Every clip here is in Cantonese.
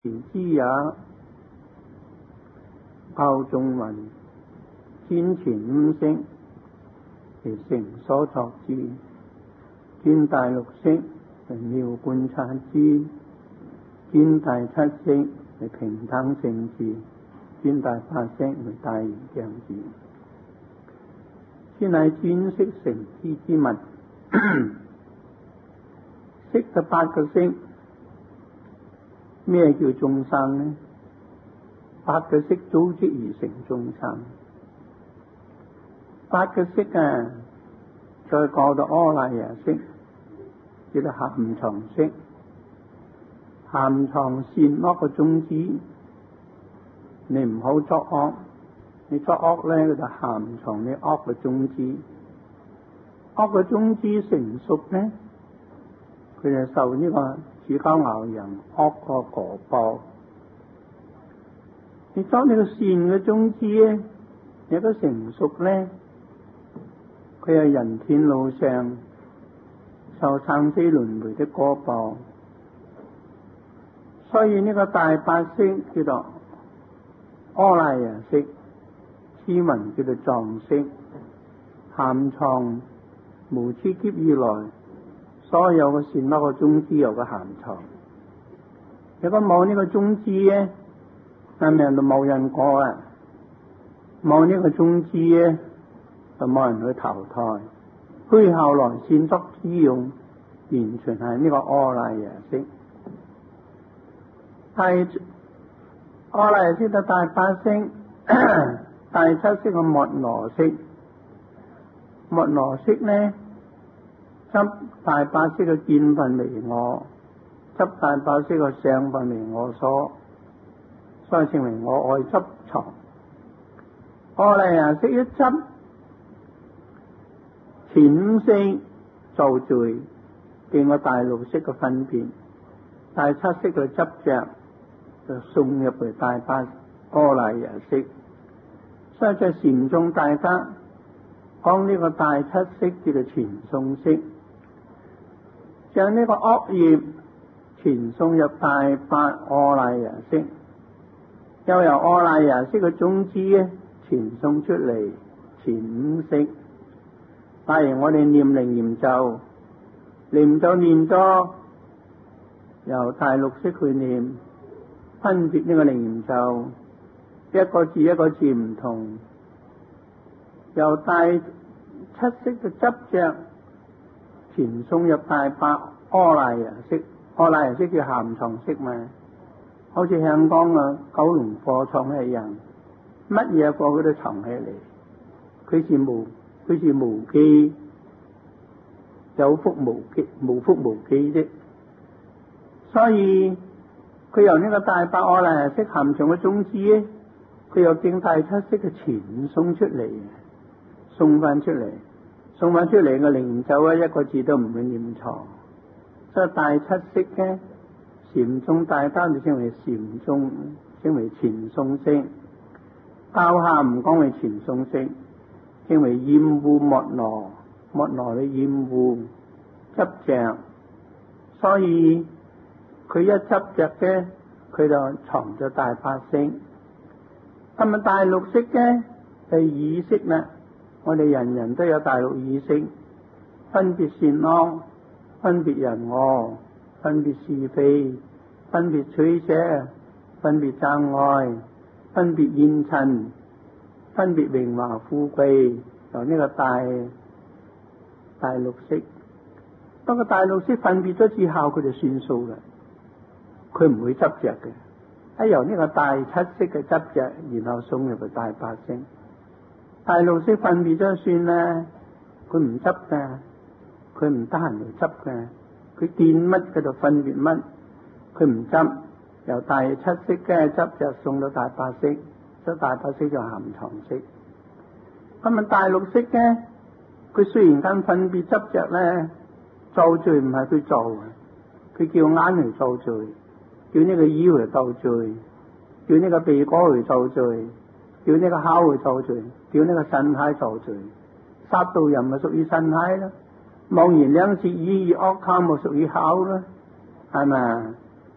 言之也，教眾云：天前五色，其成所作之；見第六色，為妙觀察之；見第七色，為平等性之；見第八色，為大圓鏡之。此乃專色成之之物。色就八個色。咩叫眾生呢？八個色組織而成眾生。八個色啊，再過到阿賴耶識，叫做含藏識，含藏善惡嘅種子。你唔好作惡，你作惡咧，佢就含藏你惡嘅種子。惡嘅種子成熟咧，佢就受呢個主交牛人惡個果報。你作你個善嘅種子咧，你都成熟咧，佢係人天路上受生死輪迴的果報。所以呢個大八識叫做阿賴耶識，次文叫做藏識，含藏無始劫以來所有嘅善惡嘅種子有個含藏。如果冇呢個種子咧，係咪就冇人過啊？冇呢個種子咧，就冇人去投胎。虛後來善作之用，完全係呢個阿賴耶識。阿賴耶識就大八識，第七識個末那識。末那識呢，執大八識嘅見分為我，執大八識嘅相分為我所以稱為我愛執藏。阿賴耶識一執，前五識造罪，見過大六識嘅分別，第七識嘅執着就送入去大八阿賴耶識。所以在禪宗大家講呢個大七識叫做傳送識，將呢個惡業傳送入大八阿賴耶識，又由阿賴耶識嘅種子咧傳送出嚟前五識。例如我哋念靈念咒，念咗由大六識去念，分別呢個靈念咒，一個字一個字唔同，由大七識嘅執着傳送入大八阿賴耶識。阿賴耶識叫含藏識嘛，好似香港嘅九龍貨倉一樣，乜嘢貨佢都藏起嚟。佢是無記，有福無記，無福無記啫。所以佢由呢個大八阿賴耶識含藏嘅種子咧，佢又經大七識嘅傳送出嚟，送翻出嚟嘅靈咒啊，一個字都唔會念錯。所以大七識嘅禪宗大單就稱為禪宗，稱為傳送識。教下唔講為傳送識，稱為厭惡末那嘅厭惡執着。所以佢一執着嘅，佢就藏咗大八識。咁啊大六識嘅係意識啦，我哋人人都有大六意識，分別善惡，分別人我，分別是非，分別取捨，分別憎愛，分別現塵，分別榮華富貴，由呢個大六識。不過大六識分別咗之後，佢就算數啦，佢唔會執着嘅。由呢個大七識嘅執着，然後送入去大八識。大六識分別咗算啦，佢唔執㗎。佢唔得閒嚟執嘅，佢見乜佢就分別乜，佢唔執。由大七識嘅執着送到大八識，所以大八識就含藏識。咁啊大六識嘅，佢雖然間分別執着咧，造罪唔係佢做嘅，佢叫眼嚟造罪，叫呢個耳嚟造罪，叫呢個鼻哥嚟造罪，叫呢個口嚟造罪，叫呢個身體造罪。殺盜淫咪屬於身體啦。妄言兩舌，語意惡談，咪屬於口啦，係咪？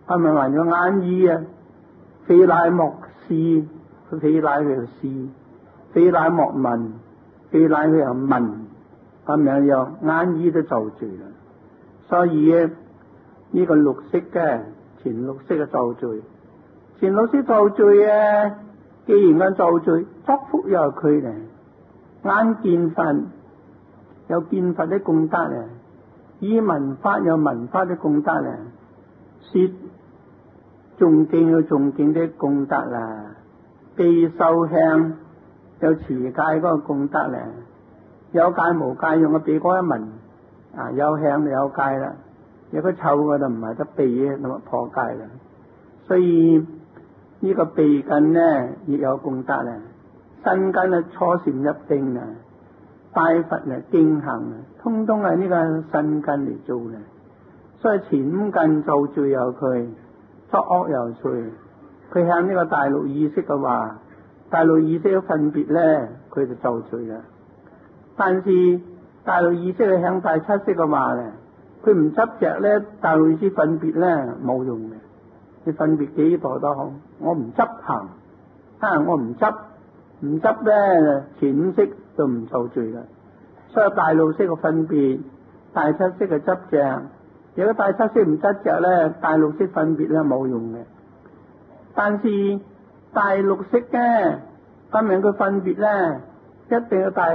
係咪還有眼耳啊？非乃莫視，非乃佢又視，非乃莫聞，非乃佢又聞，咁樣樣眼耳都造罪啦。所以呢個綠色嘅前綠色嘅造罪，前綠色造罪啊！既然咁造罪，祝福又係佢咧，眼見佛有見佛的功德咧，耳聞法有聞法的功德咧，舌誦經有誦經的功德啦，鼻受香有持戒嗰個功德咧，有戒無戒用個鼻哥一聞啊，有香就有戒啦，如果臭嘅就唔係得鼻嘅，咁啊破戒啦。所以呢個鼻根呢亦有功德咧，身根啊初禪入定啊，拜佛啊經行啊，通通係呢個身根嚟做嘅。所以前五根造罪有佢，作惡有罪。佢向呢個大陸意識嘅話，大陸意識嘅分別咧，佢就造罪啦。但是大陸意識係向大七識嘅話咧，佢唔執着咧，大陸意識分別咧冇用嘅。你分別幾多都好，我唔執行，我唔執咧，前五識就唔造罪啦。所以大陸識嘅分別，大七識嘅執着。如果大七識唔執着咧，大陸識分別咧冇用嘅。但是大陸識嘅咁樣嘅分別咧，一定要大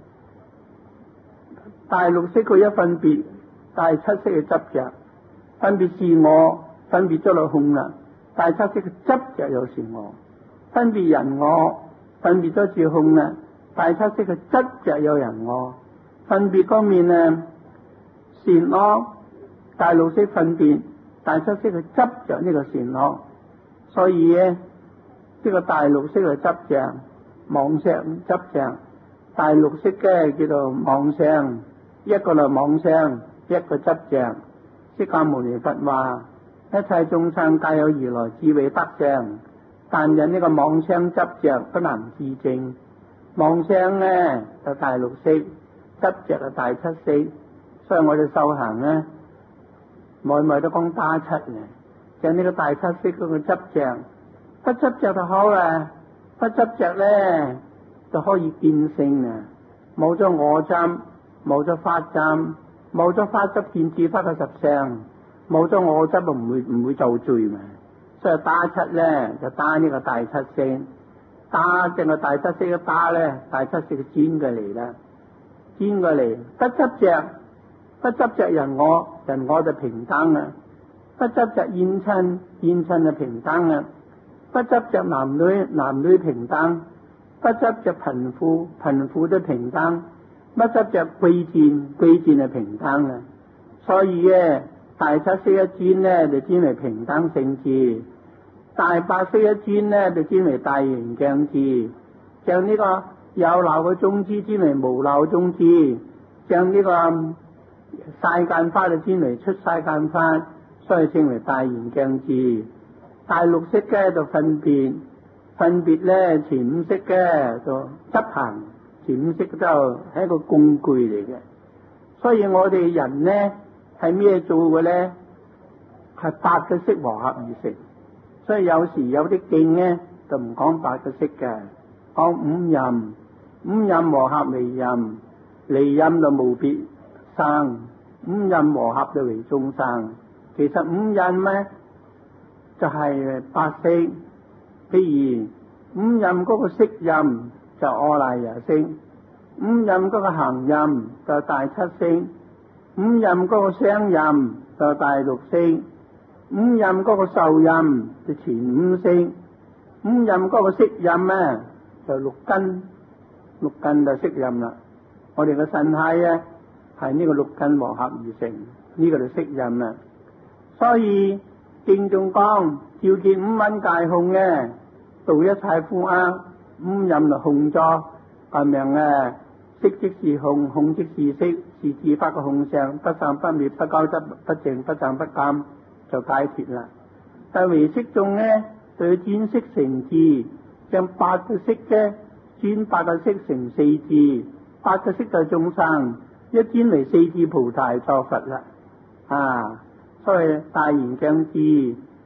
陸識佢一分別，大七識嘅執着，分別是我。分別咗落空啦，大七識嘅執着有是我，分別人我，分別咗住空啦，大七識嘅執着有人我，分別方面呢善惡，大陸識分別，大七識嘅執着呢個善惡，所以咧呢個大陸識嘅執着，妄想執着，大陸識嘅叫做妄想，一個就妄想，一個執着。釋迦牟尼佛話。一切眾生皆有如來智慧德相，但因呢個妄想執着不能自證。妄想呢就大陸識，執着就大七識。所以我哋修行呢，每都講打七嘅，就呢個大七識嗰個執着，不執着就好啦，不執着咧就可以見性啊，冇咗我執，冇咗法執，冇咗法執見智法嘅實相。冇咗我執就唔會造罪嘛，所以打七咧就打呢個大七識，打正個大七識嘅打咧，大七識嘅轉過嚟啦，轉過嚟不執着人我就平等啦，不執着現親就平等啦，不執着男女平等，不執着貧富都平等，不執着貴賤就平等啦，所以咧。大七識一轉咧就轉為平等性智，大八識一轉咧就轉為大圓鏡智，將呢個有漏嘅宗旨轉為無漏宗旨，將呢個世間法就轉為出世間法，所以稱為大圓鏡智。大六識嘅就分別咧前五識嘅就執行，前五識就係一個工具嚟嘅，所以我哋人呢。係咩做嘅咧？係八個識和合而成，所以有時有啲經咧就唔講八個識嘅，講五陰和合為陰，離陰就無別生，五陰和合就為眾生。其實五陰咧就係八識，譬如五陰嗰個色陰就阿賴耶識，五陰嗰個行陰就大七識。五陰嗰個雙陰就大六識，五陰嗰個受陰就前五識，五陰嗰個識陰咧就六根就識陰啦。我哋嘅身體咧係呢個六根和合而成，呢個就識陰啦。所以經中講，照見五蘊皆空嘅，度一切苦厄，五陰就空咗咁樣嘅。色即是空，空即是色，是自法嘅空相，不生不滅，不交執不淨，不增不減，就解脫啦。但唯識中呢，對轉識成智，將八個識嘅轉八個識成四智，八個識就眾生，一轉為四智菩提作佛啦。所以大圓鏡智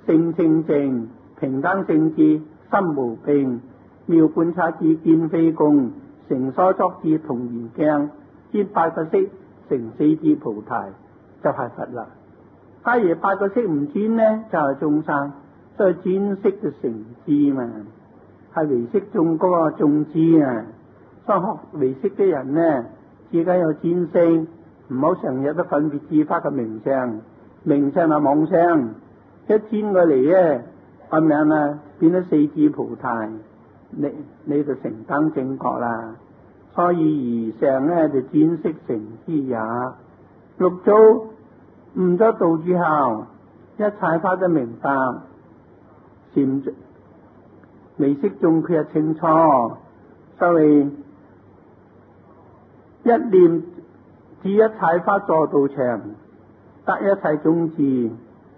性清淨，平等性智，心無病，妙觀察智，見非共，成所作智，同圓鏡，見八個識，成四智菩提，就係佛啦。假如八個識唔轉呢，就係眾生，所以轉識就成智嘛，係唯識眾嗰個眾智啊。所以學唯識嘅人呢，自己有轉性，唔好成日都分別智法嘅名相，名相係妄相，一轉過嚟咧，咁樣啊變咗四智菩提，你就成等正覺啦。所以而上咧就轉識成之也。六祖悟咗道之後，一切法都明白，禪唯識眾佢係清楚，所以一念至一切法坐道場，得一切種智，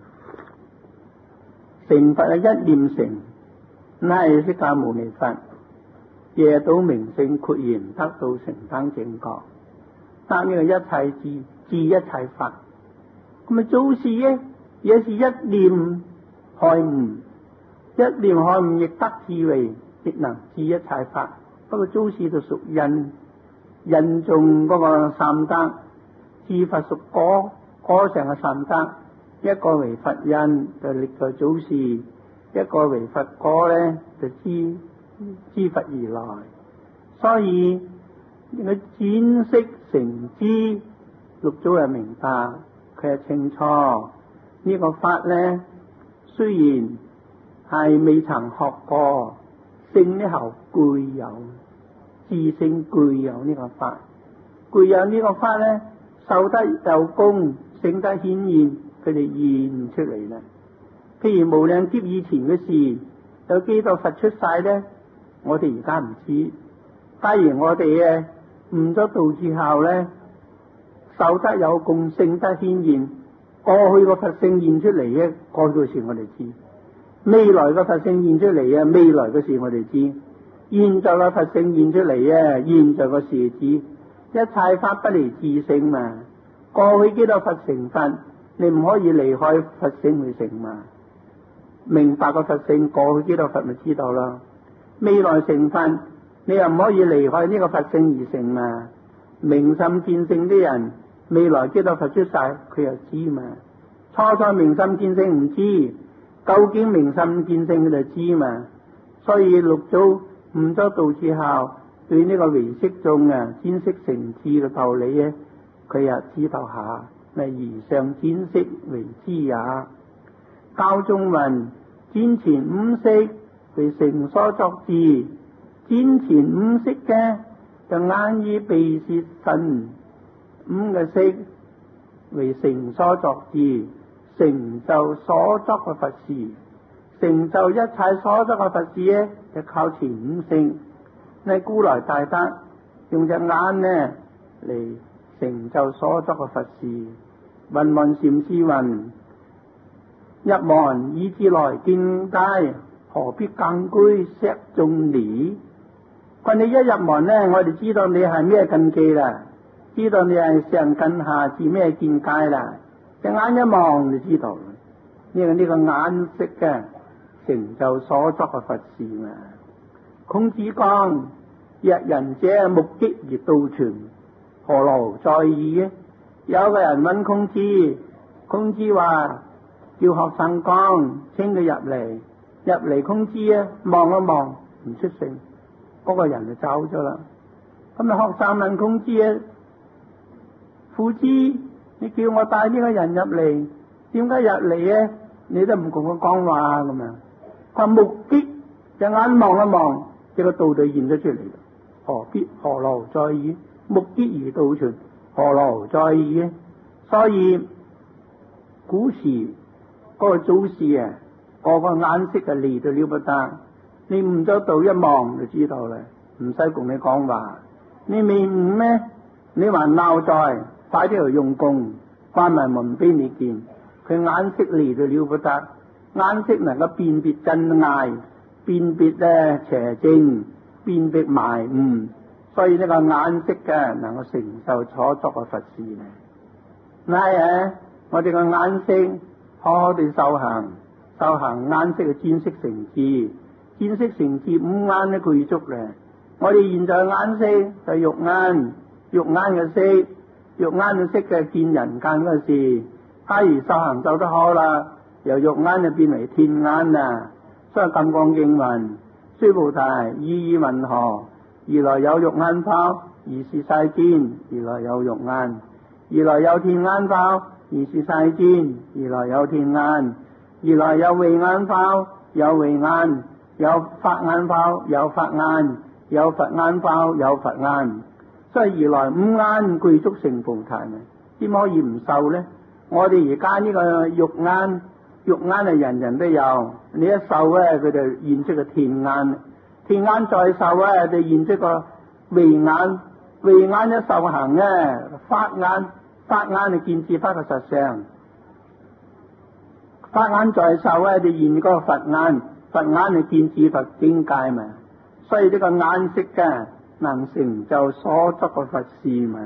成佛係一念成，乃係釋迦牟尼佛，夜到明性豁然得到成等正覺，得呢個一切智，智一切法。咁啊，祖師咧也是一念開悟，一念開悟亦得智慧，亦能智一切法。不過祖師就屬因中嗰個三德，智法屬果，果上嘅三德，一個為佛因就歷代祖師，一個為佛果咧就知佛而來。所以佢轉識成知，六祖係明白，佢係清楚呢個法咧，雖然係未曾學過，性呢後具有。自性具有呢個法，具有呢個法咧，受得有功，性得顯現，佢哋現出嚟啦。譬如無量劫以前嘅事，有幾多佛出晒咧？我哋而家唔知。假如我哋悟咗道之後咧，受得有功，性得顯現，過去個佛性現出嚟嘅，過去嘅事我哋知；未來個佛性現出嚟嘅，未來嘅事我哋知。現在個佛性現出嚟啊！現在個事子，一切法不離自性嘛。過去幾多佛成佛，你唔可以離開佛性去成嘛。明白個佛性，過去幾多佛咪知道咯。未來成佛，你又唔可以離開呢個佛性而成嘛。明心見性啲人，未來幾多佛出晒，佢又知嘛。初明心見性唔知，究竟明心見性佢就知嘛。所以六祖悟咗道之後，對呢個唯識眾啊，轉識成智嘅道理咧，佢又知道下，咪而上轉識為知也。教中云：轉前五識為成所作智，轉前五識嘅就眼耳鼻舌身五個識為成所作智，成就所作嘅佛事。成就一切所作嘅佛事咧，就靠前五識。你古來大德用隻眼呢嚟成就所作嘅佛事。雲雲禪師云：入門以至來見街，何必更居石中理？佢你一入門呢，我哋知道你係咩根基啦，知道你係上根下至咩見解啦。隻眼一望就知道，呢個眼識嘅成就所作嘅佛事嘛。孔子講：若仁者目擊而道傳，何勞在意嘅？有個人問孔子，孔子話叫學生講，請佢入嚟，孔子望一望唔出聲，嗰個人就走咗啦。咁啊，學生問孔子：父子，你叫我帶呢個人入嚟，點解入嚟你都唔同佢講話咁啊？佢目擊，隻眼望一望，這個道就現咗出嚟。何勞在意？目擊而道傳，何勞在意？所以古時嗰個祖師啊，個眼識利到了不得。你悟咗道一望就知道啦，唔使同你講話。你未悟咩？你還鬧在，快啲去用功，關埋門俾你見。佢眼識利到了不得。眼識能夠辨別真偽，辨別邪正，辨別迷誤，所以呢個眼識嘅能夠承受所作嘅佛事咧。我哋個眼識好好地修行， 修行眼識嘅見識成智，見識成智五眼都具足咧。我哋現在眼識就係肉眼，肉眼嘅識，肉眼嘅識嘅見人間嗰事。假如修行走得好啦，由肉眼就變為天眼啦。所以金剛經文，須菩提，意義云何？如來有肉眼否？如是世尊，如來有肉眼。如來有天眼否？如是世尊，如來有天眼。如來有慧眼否？有慧眼。有法眼否？有法眼。有佛眼否？有佛眼。所以如來五眼具足成菩提啊！點可以唔受呢？我哋而家呢個肉眼，肉眼係人人都有。你一受咧，佢就現出個天眼；天眼再受咧，就現出個慧眼。慧眼一受行咧，法眼，法眼係見智法嘅實相。法眼再受咧，就現嗰個佛眼，佛眼係見智佛境界嘛。所以呢個眼識嘅能成就所執嘅佛事嘛。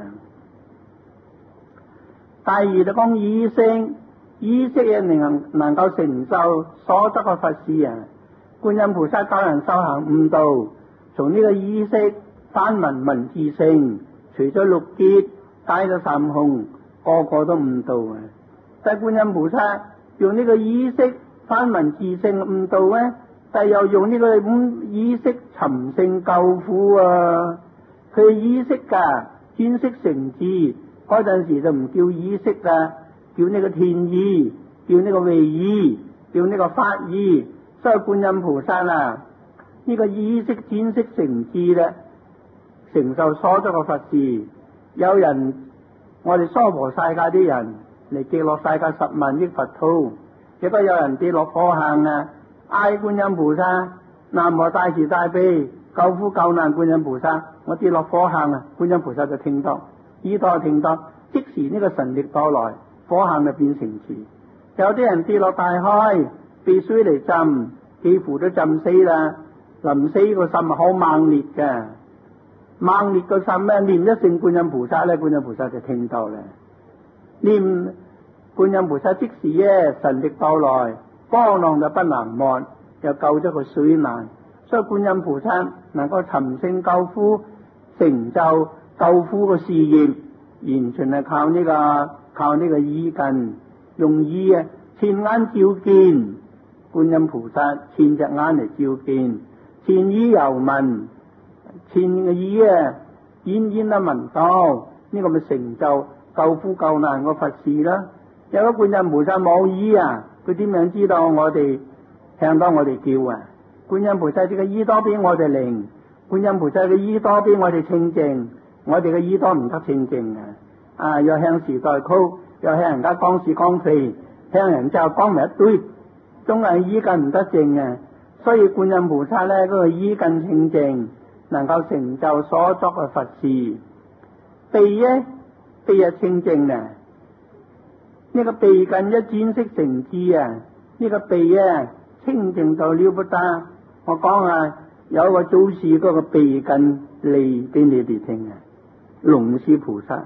第二就講意識，意識嘅能夠成就所執嘅佛事啊。觀音菩薩教人修行悟道，從呢個意識翻聞自性，除咗六結，解咗三空，個個都悟道啊。但觀音菩薩用呢個意識翻聞自性悟道咧，但又用呢個意識尋勝救苦啊。佢意識噶見識成智嗰陣時就唔叫意識啦，叫呢個天意，叫呢個慧意，叫呢個法意。所以觀音菩薩啊，呢個意識見識成智咧，成就所咗個佛事。有人我哋娑婆世界啲人嚟極樂世界10萬億佛土，亦都有人跌落火坑啊！嗌觀音菩薩，南無大慈大悲救苦救難觀音菩薩，我跌落火坑啊！觀音菩薩就聽到，耳朵聽到，即時呢個神力到來，火坑就變成池。有啲人跌落大海，被水嚟浸，幾乎都浸死啦。臨死個心好猛烈嘅，猛烈個心咧，念一聲觀音菩薩咧，觀音菩薩就聽到啦。念觀音菩薩即時咧，神力到來，波浪就不能沒，又救咗個水難。所以觀音菩薩能夠尋勝救苦，成就救苦嘅事業，完全係靠呢個意根，用意啊，前眼照見觀音菩薩，前隻眼嚟照見，前耳遊聞，前嘅耳啊，遠遠都聞到，呢個咪成就救苦救難個佛事啦。有個觀音菩薩冇耳啊，佢點樣知道我哋聽到我哋叫啊？觀音菩薩嘅耳朵比我哋靈，觀音菩薩嘅耳朵比我哋清淨，我哋嘅耳朵唔得清淨啊！又向時代曲，又向人家講是講非，向人之後講埋一堆，總係耳根唔得淨啊！所以觀音菩薩咧，嗰個耳根清淨，能夠成就所作嘅佛事。鼻咧，鼻係清淨啊！呢個鼻根一見識成智啊！呢個鼻啊，清淨到了不得。我講啊，有個祖師嗰個鼻根嚟俾你哋聽啊，龍樹菩薩。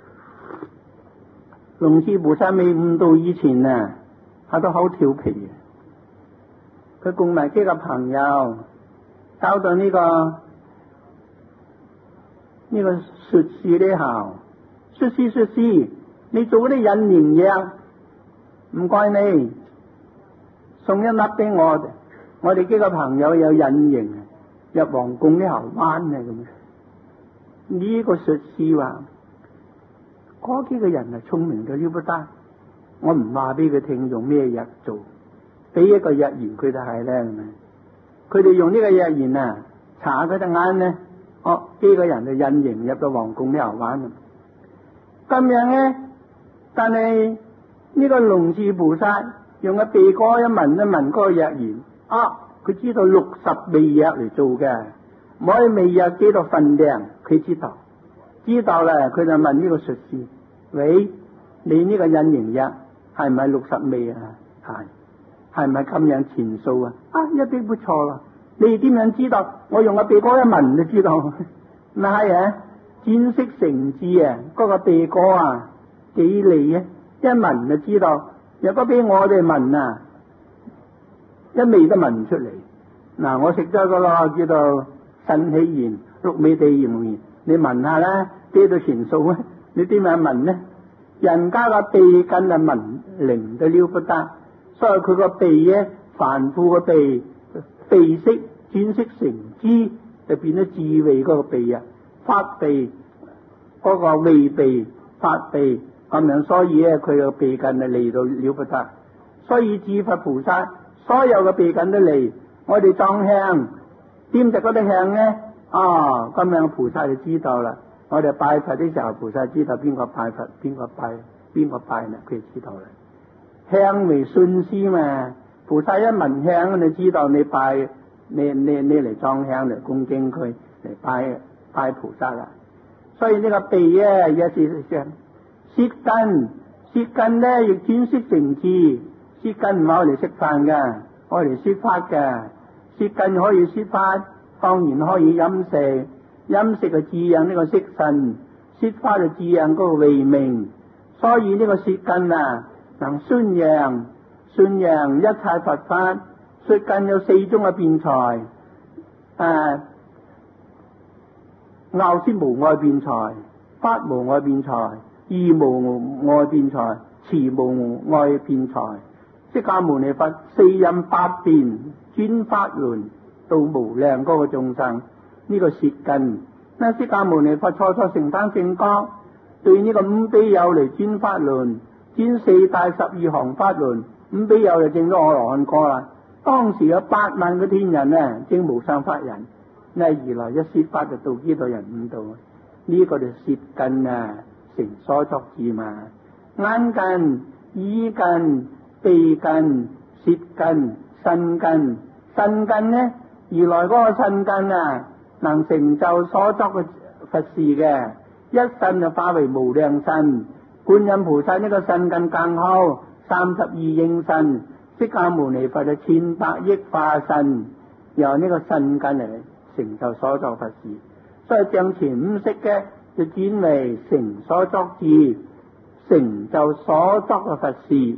龍樹菩薩未悟道以前啊，佢都好調皮啊。佢共埋幾個朋友，搞到呢個術士呢校，術士，你做嗰啲隱形藥，唔該你送一粒俾我。我哋幾個朋友有隱形入皇宮呢後彎啊咁。呢個術士話：嗰幾個人係聰明到了不得，我唔話俾佢聽用咩藥做，俾一個藥言佢就係咧。佢哋用呢個藥言啊，查佢隻眼咧，幾個人就隱形入到皇宮呢後彎。咁樣咧，但係呢個龍樹菩薩用個鼻哥一聞嗰個藥言。佢知道60味藥嚟做嘅，每味藥幾多分量，佢知道咧，佢就問呢個術士：喂，你呢個隱形藥係咪60味啊？係咪咁樣錢數啊？一啲不錯啦。你點樣知道？我用個鼻哥一聞就知道。咪係啊，見識成智啊，嗰個鼻哥啊幾利啊，一聞就知道。若果俾我哋聞啊， 一味都聞唔出嚟。嗱，我食咗嗰個叫做腎氣炎、鹿尾地炎，你聞下啦，幾多錢數啊？你點樣聞呢？人家個鼻根啊聞靈到了不得，所以佢個鼻咧，凡夫個鼻色轉色成知，就變咗智慧嗰個鼻啊，發鼻嗰個慧鼻發鼻咁樣，所以咧佢個鼻根啊嚟到了不得。所以至佛菩薩所有嘅鼻根都嚟，我哋裝香點着嗰啲香咧，咁樣菩薩就知道啦。我哋拜佛的時候，菩薩知道邊個拜佛，邊個拜呢？佢就知道啦。香為信施嘛，菩薩一聞香，你知道你拜你嚟裝香嚟恭敬佢嚟拜菩薩啦。所以呢個鼻咧也是舌根咧亦轉色成智，舌根唔係我哋食飯嘅，我哋說法嘅。舌根可以說法，當然可以飲食。飲食就滋養呢個色身，說法就滋養嗰個慧命。所以呢個舌根啊，能宣揚一切佛法。舌根有4種嘅辯才，拗舌無礙辯才，法無礙辯才，義無礙辯才，詞無礙辯才。釋迦牟尼佛4任8辯，專法輪到無量嗰個眾生。呢個舌根，那釋迦牟尼佛初成返正覺，對呢個五比丘嚟專法輪，專4大12行法輪，五比丘就證咗阿羅漢果啦。當時有8萬個天人啊，證無上法人，如來一說法就到幾多人悟道。呢個就舌根啊，成所作智嘛。眼根、耳根、鼻根、舌根、身根。身根呢，如來嗰個身根啊，能成就所作嘅佛事嘅，一身就化為無量身。觀音菩薩呢個身根更好，32應身。釋迦牟尼佛就1,000,000億化身，由呢個身根嚟成就所作佛事。所以將前5識嘅就轉為成所作智，成就所作嘅佛事。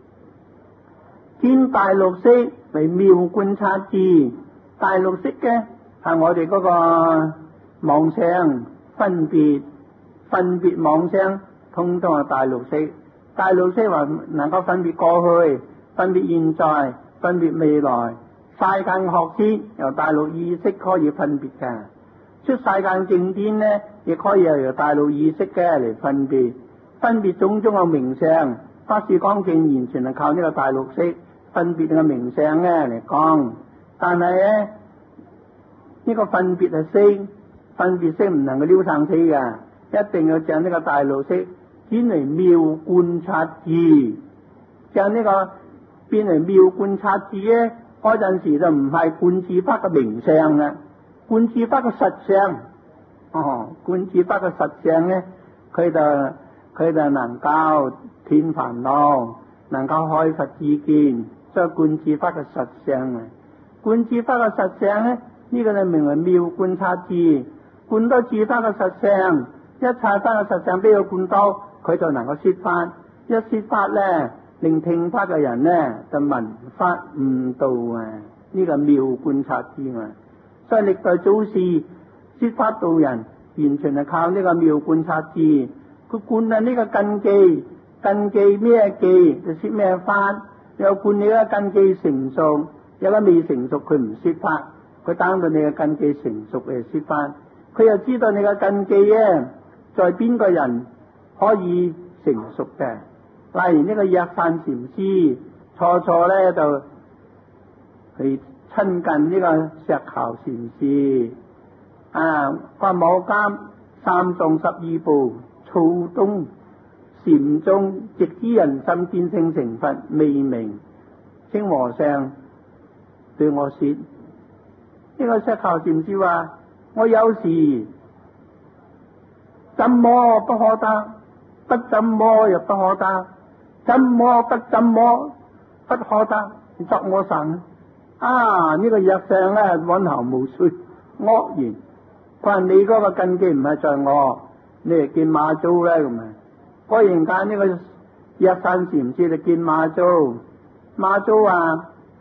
轉大六識為妙觀察智，大六識嘅係我哋嗰個妄想分別妄想，通通係大六識。大六識話能夠分別過去、分別現在、分別未來。世間學師由大六意識可以分別嘅，出世間正典呢，亦可以由大六意識嘅嚟分別種種嘅名相。法師講經完全係靠呢個大六識分別嘅名相咧嚟講，但係咧呢個分別係識，分別識唔能夠撩上死嘅，一定要將呢個大六識轉為妙觀察智，將呢個變為妙觀察智咧，嗰陣時就唔係觀自法嘅名相啦，觀自法嘅實相。觀自法嘅實相咧，佢就能夠斷煩惱，能夠開佛智見，所以觀自法嘅實相啊。觀自法嘅實相咧，呢個就名為妙觀察智。觀到自法嘅實相，一切法嘅實相俾佢觀到，佢就能夠說法。一說法咧，令聽法嘅人咧就聞法悟道啊！呢個妙觀察智啊。所以歷代祖師說法度人，完全係靠呢個妙觀察智。佢觀啊呢個根基咩基就說咩法，又觀你嘅根基成熟，有個未成熟佢唔說法，佢等到你嘅根基成熟嚟說法。佢又知道你嘅根基咧，在邊個人可以成熟嘅。例如呢個藥山禪師，初咧就去親近呢個石頭禪師，法母監三藏12部曹東禪宗直知人心見性成佛未明，清和尚對我說，呢個石頭禪師話，我有時怎麼不可得，不怎麼又不可得，怎麼不怎麼不可得，作我神呢個藥上咧溫喉無須惡言，佢話你嗰個根基唔係在我，你嚟見馬祖咧咁啊。果然間呢個藥山禪師就見馬祖，馬祖話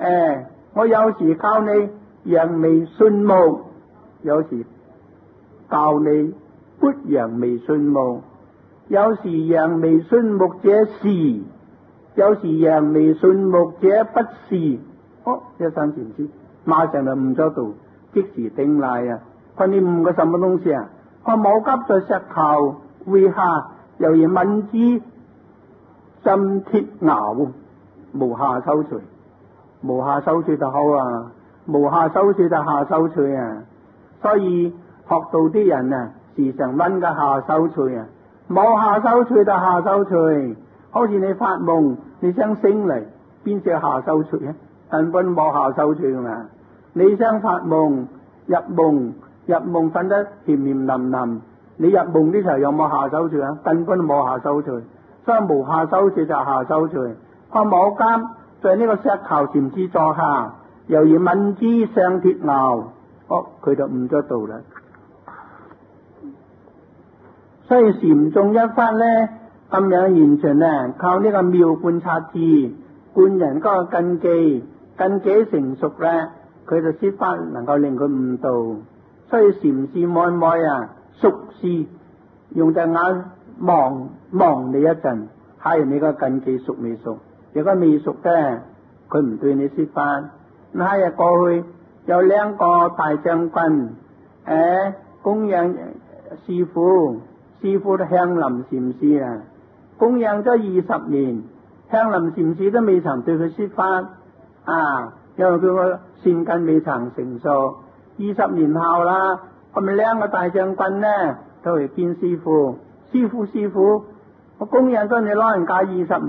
我有時教你揚眉順目，有時教你不揚眉順目，有時揚眉順目者是，有時揚眉順目者不是。一三禪師馬上就悟咗道，即時頂禮啊！佢你悟個什麼東西啊？佢冇急在石頭會下，猶如敏之針鐵牙，無下收除，無下收除就好啊，無下收除就下收除啊。所以學道啲人啊，時常溫個下收除啊，冇下收除就下收除。好似你發夢，你想升嚟，邊隻下收除啊？根本冇下收除噶嘛。你想發夢入夢瞓得甜甜淋淋，你入夢呢時候有冇下收除啊？根本冇下收除，所以無下收除就下收除。佢冇監在呢個石頭禪師座下，猶如敏之上鐵鏊，佢就悟咗道啦。所以禪宗一法咧咁樣完全咧，靠呢個妙觀察智，觀人嗰個根基成熟咧，佢就先法能夠令佢悟道。所以禪師妹妹啊，熟視用隻眼望你一陣，睇下你個根基熟未熟。如果未熟嘅，佢唔對你說法。那日過去有兩個大將軍，供養師父都向林禪師啊，供養咗20年，向林禪師都未曾對佢說法啊，因為佢個善根未曾成熟。20年後啦，咁咪兩個大將軍呢都嚟見師父，師父，我供養咗你老人家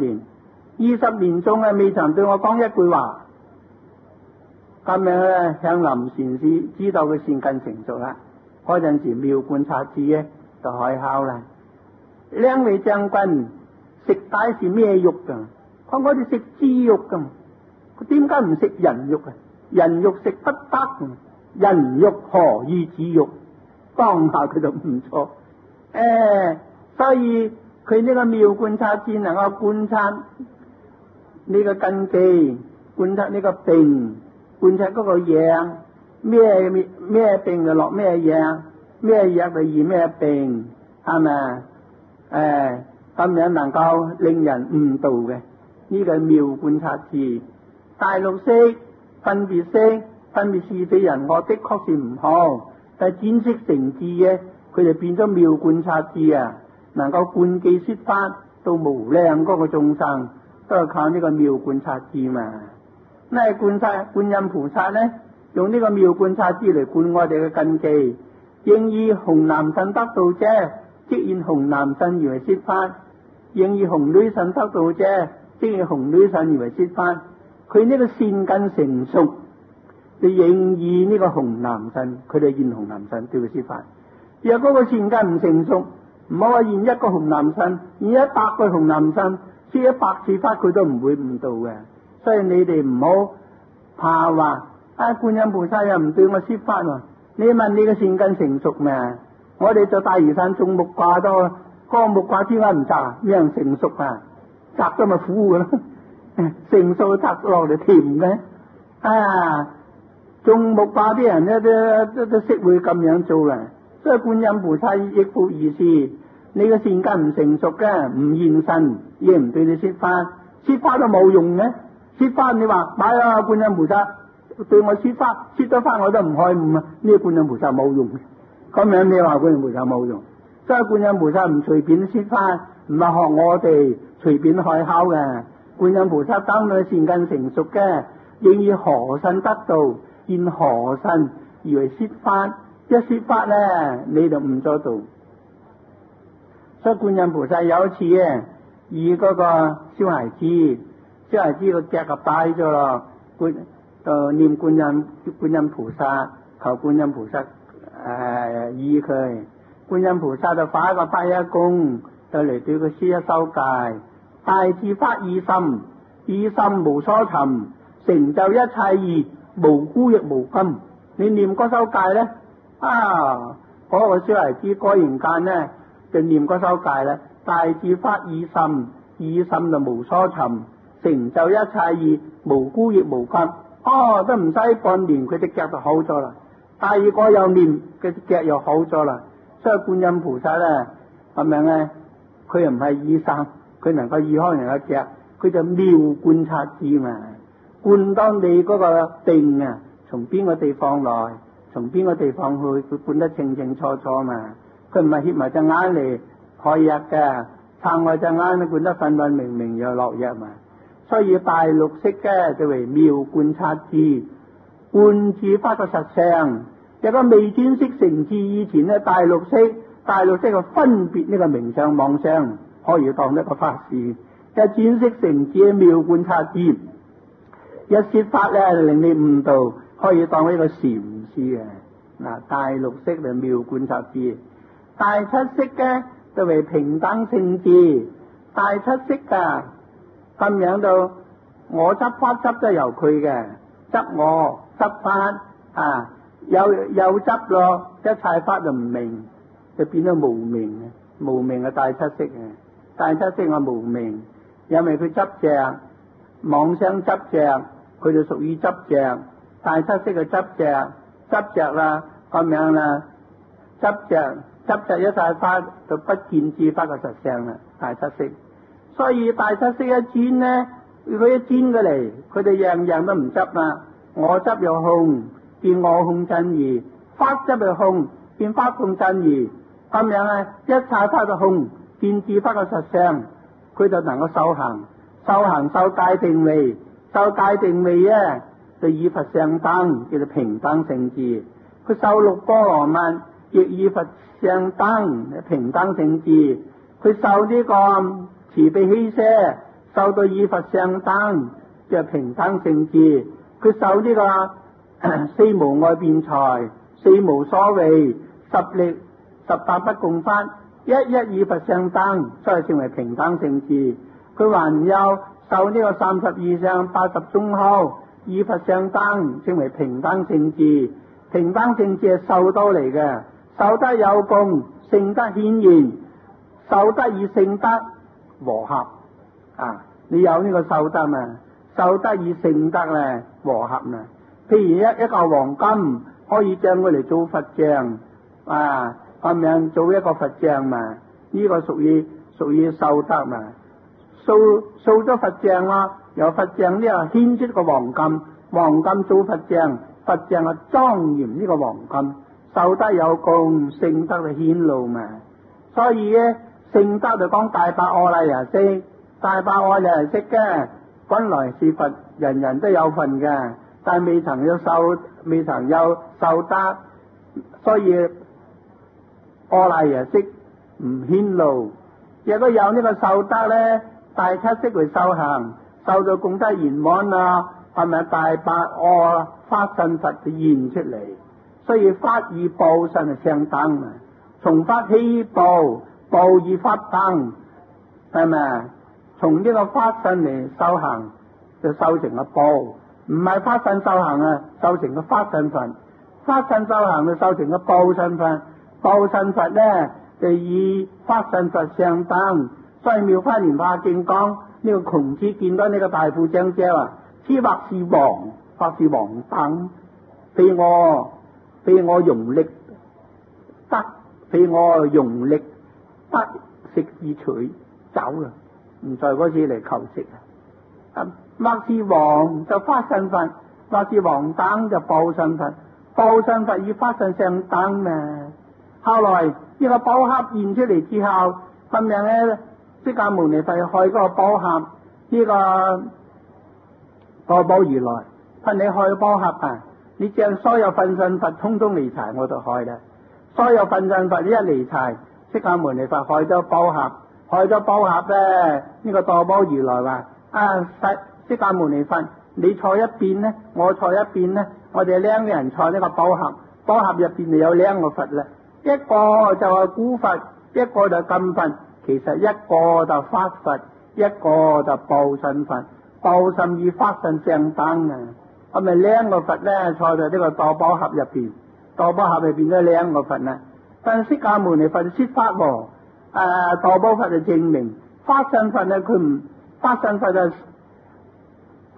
20年中未曾對我講一句話。咁樣咧，向林禪師知道佢善根成熟啦，嗰陣時妙觀察智咧就開口啦。兩位將軍食帶是咩肉噶？佢我哋食豬肉噶，佢點解唔食人肉啊？人肉食不得，人肉何以豬肉？當下佢就唔錯。所以佢呢個妙觀察智能夠觀察呢個根基，觀察呢個病，觀察嗰個藥，咩病就落咩藥，咩藥就醫咩病，係咪？咁樣能夠令人悟道嘅，呢個妙觀察智。大陸識分別是非人我的確是唔好，但係見識成智嘅，佢就變咗妙觀察智啊，能夠觀記說法到無量嗰個眾生，都係靠呢個妙觀察智嘛。咩觀音菩薩呢？用呢個妙觀察智嚟觀我哋嘅根基。應以紅男身得道者，即現紅男身而為說法；應以紅女身得道者，即現紅女身而為說法。佢呢個善根成熟，就應以呢個紅男身，佢哋現紅男身對佢說法。若嗰個善根唔成熟，唔好話現一個紅男身，現100個紅男身，說100次法佢都唔會悟道嘅。所以你哋唔好怕話觀音菩薩又唔對我說法喎。你問你嘅善根成熟咩？我哋在大嶼山種木瓜都，嗰個木瓜點解唔摘啊？咩人成熟啊？摘咗咪苦噶咯，成熟摘落嚟甜嘅。種木瓜啲人咧都識會咁樣做啦。所以觀音菩薩亦復如是，你嘅善根唔成熟嘅，唔現身，亦唔對你說法，說法都冇用嘅。說法你話買啊觀音菩薩對我說法，說咗法我都唔開悟啊！呢個觀音菩薩冇用嘅，咁樣你話觀音菩薩冇用？所以觀音菩薩唔隨便說法，唔係學我哋隨便開口嘅。觀音菩薩當佢善根成熟嘅，應以何身得道，現何身而為說法。一說法咧，你就悟咗道。所以觀音菩薩有一次啊，以嗰個小孩子個腳就擺咗咯，念觀音菩薩，求觀音菩薩醫佢。觀音菩薩就發一個拜一功，就嚟對佢施一修戒。大智發意心，意心無所尋，成就一切義，無辜亦無金。你念嗰修戒咧，嗰個小孩子果然間咧就念嗰修戒咧。大智發意心，意心就無所尋， 成就一切義，無辜亦無骨。都唔使半年，佢隻腳就好咗啦。第二個又練，佢隻腳又好咗啦。所以觀音菩薩咧，咁樣咧，佢又唔係醫生，佢能夠醫開人嘅腳，佢就妙觀察智嘛。觀當你嗰個病啊，從邊個地方來，從邊個地方去，佢觀得清清楚楚嘛。佢唔係瞇埋隻眼嚟開藥嘅，撐開隻眼觀得分分明明又落藥嘛。所以大綠色嘅就為妙觀察智，觀智發個實相。有個未轉識成智以前咧，大綠色嘅分別呢個名相妄相，可以當一個法事。一轉識成智妙觀察智，一說法咧令你悟道，可以當呢個禪師嘅。嗱，大綠色就妙觀察智，大七色嘅就為平等性智。大七色噶咁樣到我執法執都由佢嘅，執我執法啊，有執咯，一切法就唔明，就變咗無明。無明嘅大七色啊，大七色我無明，因為佢執着，妄想執着，佢就屬於執着。大七色嘅執着啦，咁樣啦，執着一切法就不見智法嘅實相啦，大七色。所以大七色一轉呢，佢一轉過嚟，佢哋樣樣都唔執啦。我執又空，見我空真義；法執又空，見法空真義。咁樣咧，一切法就空，見智法嘅實相，佢就能夠修行修戒定慧，修戒定慧啊，就以佛相等，叫做平等性智。佢修六波羅蜜，亦以佛相等，平等性智。佢修呢個慈悲喜捨，受到以佛相等，就平等性智。佢受呢個四無礙辯才，四無所謂，十力十法不共法，一以佛相等，所以稱為平等性智。佢還有受呢個32相80宗學，以佛相等，稱為平等性智。平等性智係受到嚟嘅，受得有功，聖德顯現，受得與聖德和合啊！你有呢個受得嘛？受得與聖德咧和合嘛？譬如一嚿黃金，可以將佢嚟做佛像啊，咁樣做一個佛像嘛？呢個屬於受得嘛？掃咗佛像啦，由佛像呢個牽出個黃金做佛像，佛像啊莊嚴呢個黃金，受得有功，聖德就顯露嘛。所以咧，聖德就講大伯阿賴耶識，大伯阿賴耶識嘅本來是佛，人人都有份嘅，但未曾有受得，所以阿賴耶識唔顯露。如果有呢個受得咧，大七識為修行，受到功德圓滿啦，係咪大伯阿法身佛就現出嚟？所以法與報身係相等啊，從法起報，報與法等，係咪？從呢個法身嚟修行，就修成個報，唔係法身修行啊，修成個法身佛。法身修行就修成個報身佛，報身佛咧就以法身佛相等。所以《妙法蓮華經》講呢個孔子見到呢個大富長者話：此或是王，或是王等，被我用力得，被我用力得食而取走啦，唔再嗰次嚟求食啊！或是王就法身佛，或是王等就報身佛，報身佛與法身相等嘛。後來呢個寶盒現出嚟之後，咁樣咧，釋迦牟尼佛開嗰個寶盒，呢個多寶如來噴你開寶盒啊！你將所有分身佛通通離齊，我就開啦。所有分身佛一離齊，釋迦牟尼佛開咗寶盒，開咗寶盒咧，呢個多寶如來話：釋迦牟尼佛，你坐一邊呢，我坐一邊呢，我哋兩個人坐呢個寶盒，寶盒入邊就有兩個佛啦，一個就係古佛，一個就今佛。其實一個就法佛，一個就報身佛，報身與法身相等啊！咁咪兩個佛咧坐在呢個多寶盒入邊，多寶盒入邊都兩個佛啦。但釋迦牟尼佛就說法喎，多寶佛就證明法身佛咧，佢唔法身佛就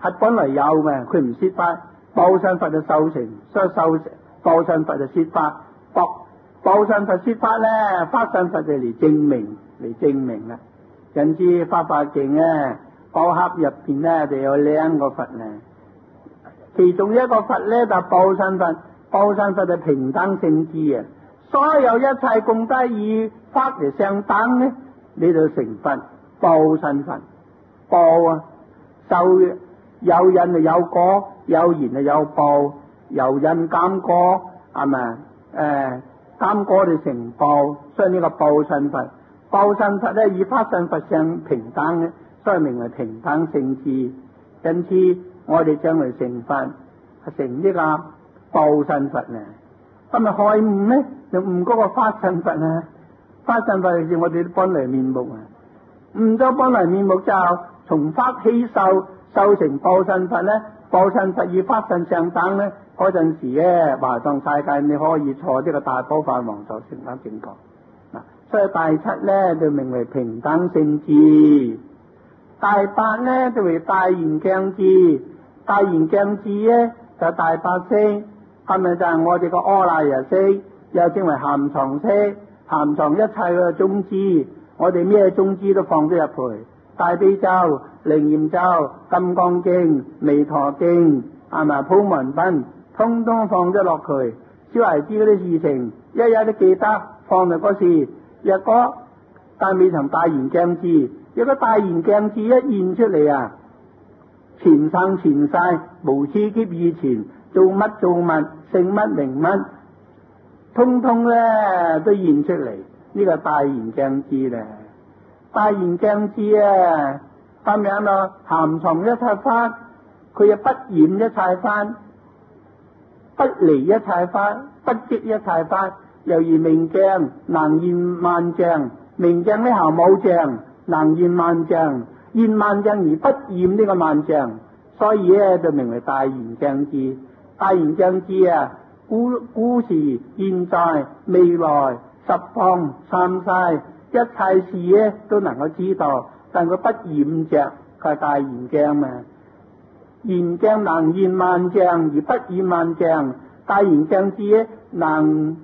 核本來有嘅，佢唔説法，報身佛就修成，所以報身佛就説法，報身佛説法咧，法身佛就嚟證明啦。因此法華經咧，寶盒入邊咧就有兩個佛咧，其中一個佛咧就報身佛，報身佛就平等性智啊，所有一切功德與法嚟相等咧，你就成佛。報身佛，報啊，受有因就有果，有緣就有報，有因減果係咪？減果就成報，所以呢個報身佛。報身佛咧與法身佛相平等嘅，所以名為平等性智。因此我哋將來成佛係成呢個報身佛咧。咁咪開悟咧，就悟嗰個法身佛啊！法身佛係我哋本來面目啊！悟咗本來面目之後，從法起受成報身佛咧，報身佛與法身相等咧，嗰陣時咧，華藏世界你可以坐呢個大寶法王座成翻正覺。嗱，所以第七咧就名為平等性智，第八咧就為大圓鏡智，大圓鏡智咧就大八識，係咪就係我哋個阿賴耶識，又稱為含藏識，含藏一切嘅宗旨。我哋咩宗旨都放咗入去，大悲咒、楞嚴咒、金剛經、彌陀經，係咪普門品，通通放咗落去。小孩子嗰啲事情，一日都記得放入嗰時。若果但未曾大圓鏡智，若果大圓鏡智一現出嚟啊，前生前世無始劫以前做乜，姓乜名乜，通通咧都現出嚟。呢個大圓鏡智咧，大圓鏡智啊，咁樣咯，含藏一切法，佢又不染一切法，不離一切法，不積一切法，猶如明鏡能現萬象，明鏡呢後冇象，能現萬象，現萬象而不染呢個萬象，所以咧就名為大圓鏡智。大圓鏡智啊，古時、現在、未來、十方三世一切事咧都能夠知道，但佢不染着，佢係大圓鏡嘛。圓鏡能現萬象而不染萬象，大圓鏡智咧能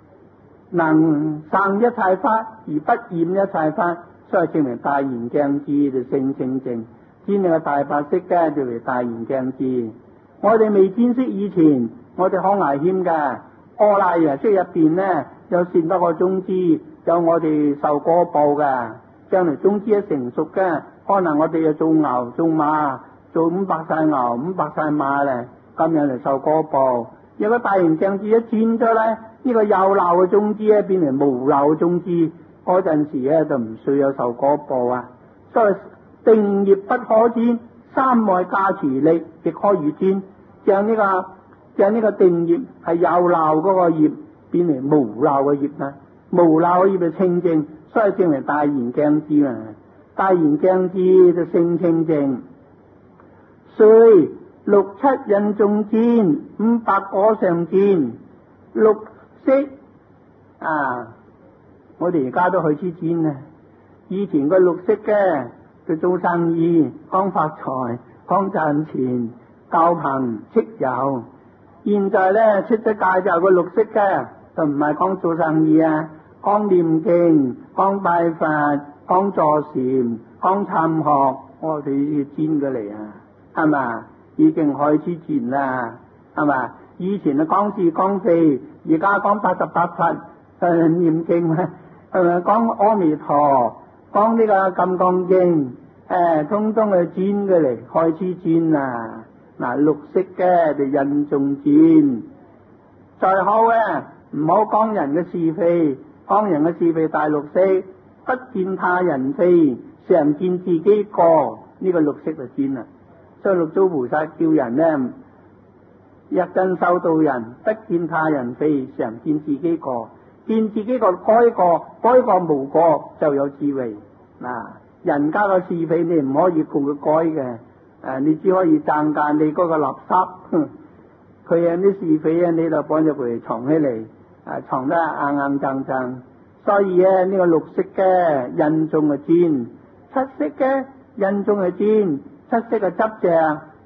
生一切法而不染一切法，所以證明大圓鏡智就性清淨。知你個大八識嘅就嚟大圓鏡智。我哋未見識以前，我哋好危險㗎。阿賴耶識入邊呢，有善得個種子，有我哋受果報噶。將來種子一成熟嘅，可能我哋又做牛做馬，做500晒牛500晒馬咧，咁樣嚟受果報。如果大圓鏡智一轉咗咧，呢個有漏嘅種子咧變成無漏嘅種子，嗰陣時咧就唔需要受果報啊。所以定業不可轉，三昧加持力亦可以轉，將呢個定業係有漏嗰個業變為無漏嘅業啦，無漏嘅業就清淨，所以稱為大圓鏡智啊。大圓鏡智就性清淨，雖六七印中尖，500果上尖，綠色啊！我哋而家都開始尖啦。以前個綠色嘅，就做生意，講發財，講賺錢，交朋戚友。現在咧出咗界就個綠色嘅，就唔係講做生意啊，講念經，講拜佛，講坐禪，講參學，我哋要轉過嚟啊，係嘛？已經開始轉啦，係嘛？以前啊講是講非，而家講88佛，念經啊，係咪？講阿彌陀，講呢個金剛經，通通係轉過嚟，開始轉啦。嗱，綠色嘅就印中轉，最好嘅唔好講人嘅是非，講人嘅是非大綠色，不見他人非，常見自己過，呢個綠色就轉啦。所以六祖菩薩叫人呢，一真修道人，不見他人非，常見自己過，見自己過改過無過就有智慧。嗱，人家嘅是非你唔可以cùng佢改嘅。你只可以讚歎你嗰個垃圾，佢有啲是非啊，你就幫咗佢藏起嚟，藏得硬正。所以咧，呢個綠色嘅印中嘅尖，七色嘅印中嘅尖，七色嘅執着，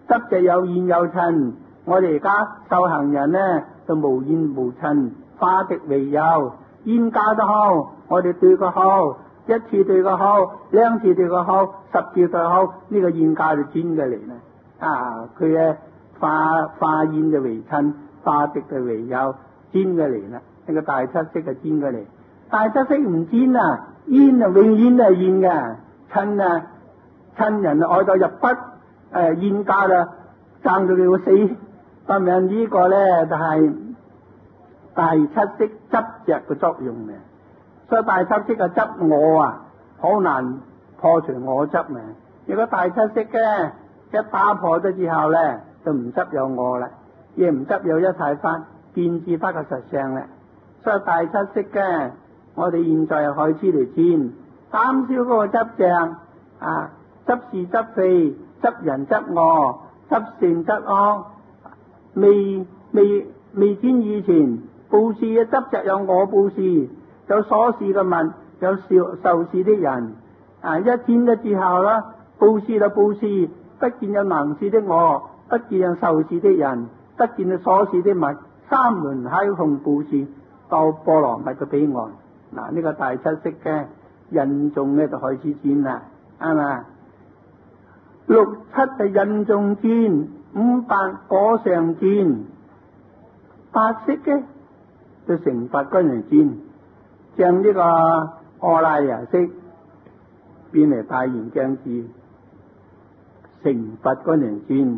執着有煙有塵。我哋而家修行人呢，就無煙無塵，化敵為友。煙家都好，我哋對佢好，一次對佢好，兩次對佢好，10次對佢好，呢個煙家就專嘅嚟啦。佢嘅化煙就為塵，化敵就為友，專嘅嚟啦。呢個大七色就專嘅嚟。大七色唔專啊，煙啊永遠都係煙嘅，親人愛到入骨，煙家啦爭到你會死。咁樣呢個咧就係大七色執着嘅作用嘅，所以大七色嘅執我啊，好難破除我執嘅。如果大七色嘅一打破咗之後咧，就唔執有我啦，亦唔執有一切法，見智法嘅實相啦。所以大七色嘅，我哋現在係開始嚟轉，減少嗰個執着執是執非，執人執我，執善執惡。未天以前，布施嘅執着有我布施，有所事嘅物，有受事的人。一天咗之後啦，布施就布施，不見有能事的我，不見有受事的人，不見有所事的物，三門皆空布施，到波羅蜜嘅彼岸。呢個大七色嘅印眾咧就開始轉啦，係嘛？6、7係印眾轉，5、8果上轉，8色嘅就成佛嗰人轉，將呢個阿賴耶識變嚟大圓鏡智，成佛嗰人轉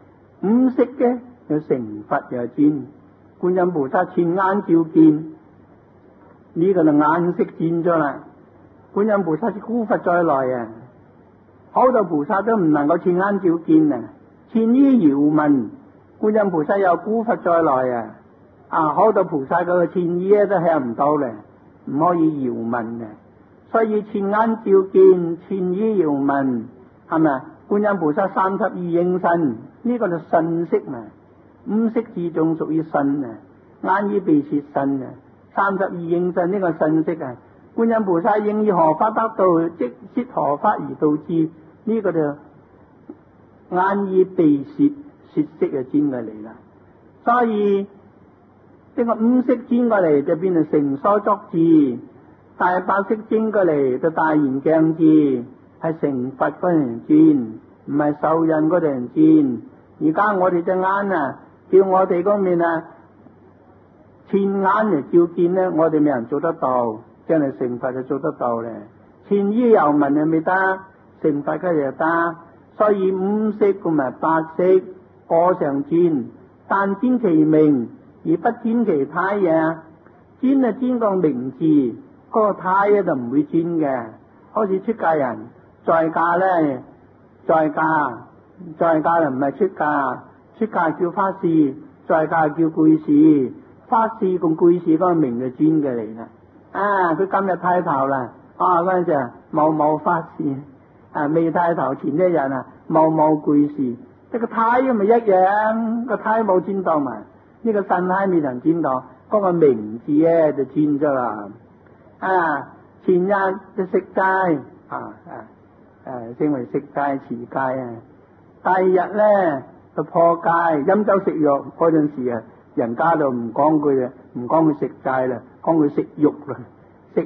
，5色嘅就成佛又轉，觀音菩薩親眼照見，呢個就眼識轉咗啦。觀音菩薩是孤佛再來啊，好多菩薩都唔能夠親眼照見啊，千於遙聞，觀音菩薩有孤佛再來啊，好多菩薩個千於都聽唔到咧，唔可以遙聞嘅，所以親眼照見，千於遙聞，係咪啊？觀音菩薩32應身，呢個就身識嘛，5色之中屬於身啊，眼耳鼻舌身啊，32應身呢個身識啊。觀音菩薩應以何法得道，即悉何法而導致，呢個就眼耳鼻舌舌識就轉過嚟啦。所以呢個5色轉過嚟就變成成所作智，大8色轉過嚟就大圓鏡智，係成佛嗰人轉，唔係受孕嗰人轉。而家我哋隻眼啊，叫我哋嗰面啊，親眼嚟照見咧，我哋未人做得到。真係成佛就做得到咧，千於遊聞又未得，成佛嘅又得。所以5色同埋8色果上轉，但轉其名而不轉其他嘢。轉啊轉個名字，嗰個他嘢就唔會轉嘅。好似出家人在家咧，在家就唔係出家，出家叫法事，在家叫居士，法事同居士嗰個名就轉嘅嚟啦。佢今日剃頭啦，嗰陣時某某法事，未剃頭前一日某某居士，即個太咪一樣，個太冇轉到埋，呢個身太未能轉到，嗰個名字咧就轉咗啦。前日就食齋，稱為食齋持戒啊。第二日咧就破戒，飲酒食肉嗰陣時啊。人家就唔講佢啊，唔講佢食齋啦，講佢食肉啦，食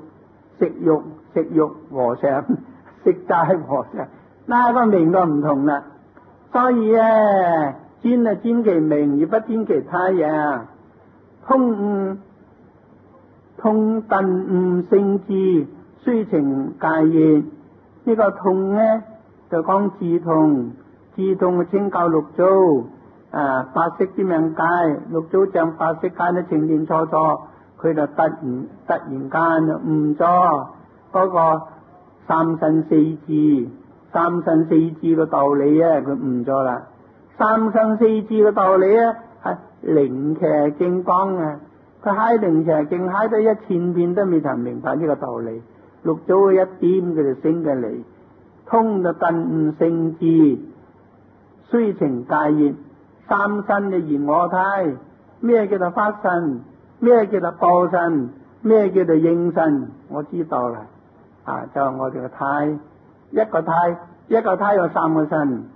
肉和尚，食齋和尚，個名都唔同啦。所以專啊專其名而不專其他嘢，通頓悟聖智，須成戒業。呢個通咧就講智通，智通稱教六祖。8色之命界，六祖將8色界都清清楚楚，佢就突然間就悟咗嗰個三身四智嘅道理啊，佢悟咗啦。三身四智嘅道理啊，係靈騎勁講啊，佢喺靈騎勁喺到1000遍都未曾明白呢個道理。六祖一點佢就升嘅嚟，通就頓悟聖智，須成戒業。三身嘅言我睇，咩叫做法身，咩叫做報身，咩叫做應身，我知道啦。就係我哋個胎，一個胎有3個身，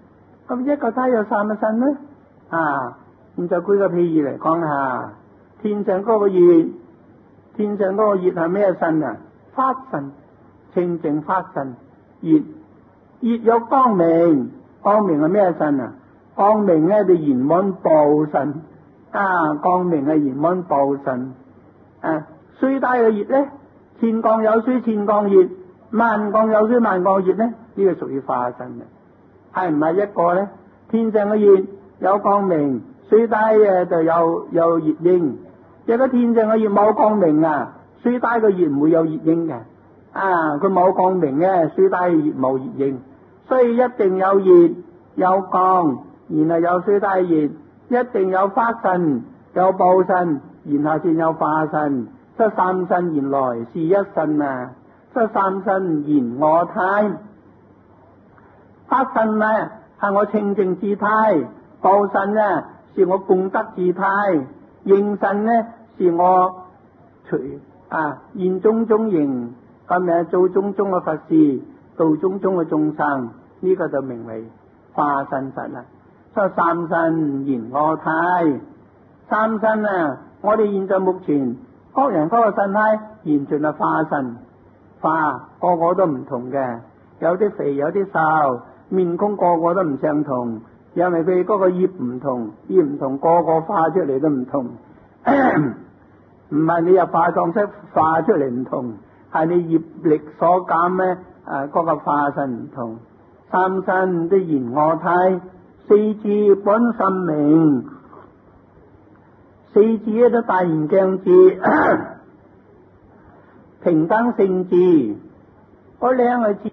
咁一個胎有3個身咧？咁就舉個譬喻嚟講下，天上嗰個月，天上嗰個月係咩身啊？法身，清淨法身。月有光明，光明係咩身啊？光明咧就圓滿報身，光明係圓滿報身。最大嘅月咧，千光有須千光月，萬光有須萬光月咧，呢個屬於化身嘅，係唔係一個咧？天上嘅月有光明，最大嘅就有月影。如果天上嘅月冇光明最大嘅月唔會有月影嘅。佢冇光明嘅，最大嘅月冇月影，所以一定有月有光，然後有最大月，一定有法身有報身，然後先有化身。這三身原來是一身這三身現我胎。法身係我清淨之胎，報身是我功德之胎，應身是我現種種形，咁樣做種種嘅佛事，度種種嘅眾生，呢個就名為化身佛啦。這三身現我胎，三身我哋現在目前各人嗰個身體完全係化身，化個個都唔同嘅，有啲肥有啲瘦，面孔個個都唔相同，因為佢嗰個業唔同，業唔同，個個化出嚟都唔同。唔係你入化妝室化出嚟唔同，係你業力所減嗰個化身唔同。三身的現我胎，四智本心明，四智都大圓鏡智，平等性智，嗰兩個字